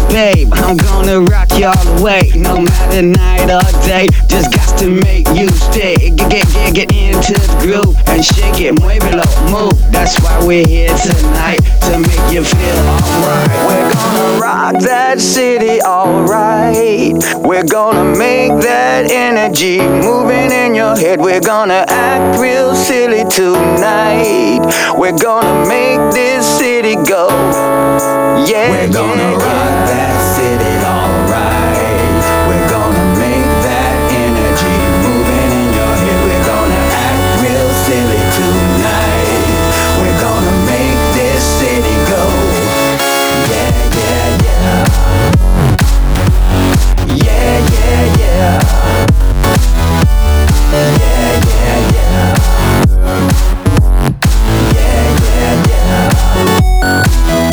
babe, I'm gonna rock you all the way. No matter night or day, just got to make you stay. Get into the groove and shake it, muévelo, move. That's why we're here tonight, to make you feel alright. We're gonna rock that city alright. We're gonna make that energy moving in your head. We're gonna act real silly tonight. We're gonna make this city go. Yeah, we're gonna rock that city alright. We're gonna make that energy moving in your head. We're gonna act real silly tonight. We're gonna make this city go. Yeah, yeah, yeah. Yeah, yeah, yeah. Yeah, yeah, yeah. Yeah, yeah, yeah.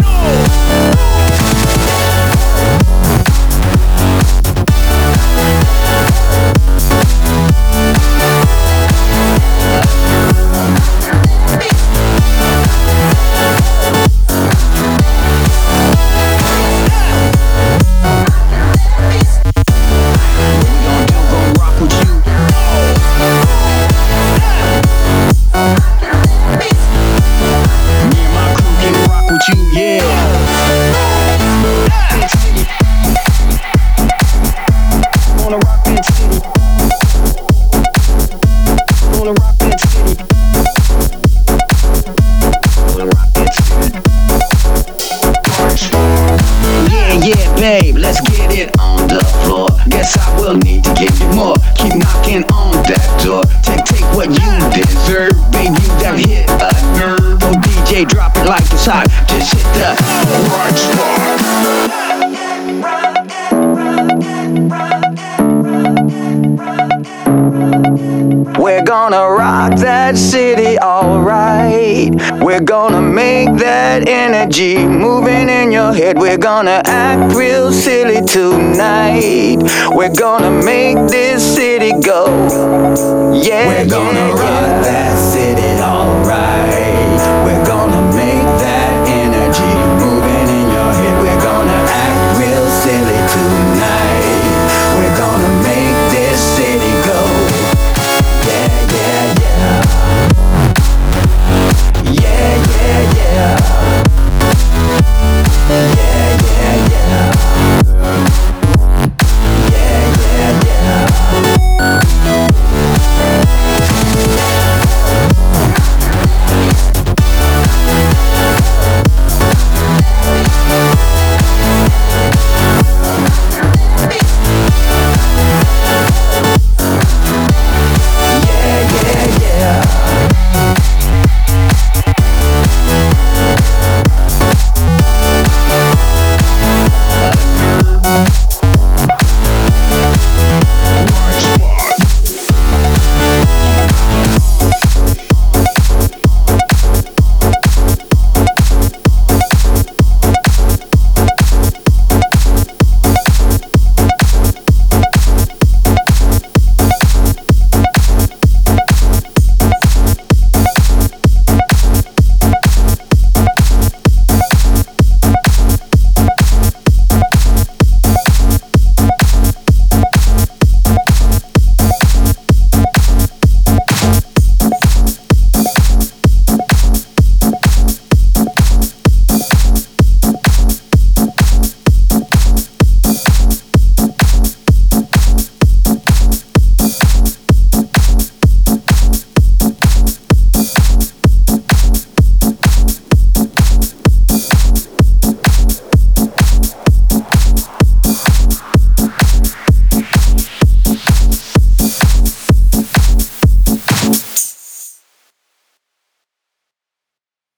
Babe, let's get it on the floor. Guess I will need to give you more. Keep knocking on that door. Take what you deserve. Baby, you done hit a nerve. Oh DJ, drop it like it's hot. Just hit the right spot. We're gonna rock that city alright. We're gonna make that energy moving in your head. We're gonna act real silly tonight. We're gonna make this city go. Yeah, we're gonna rock that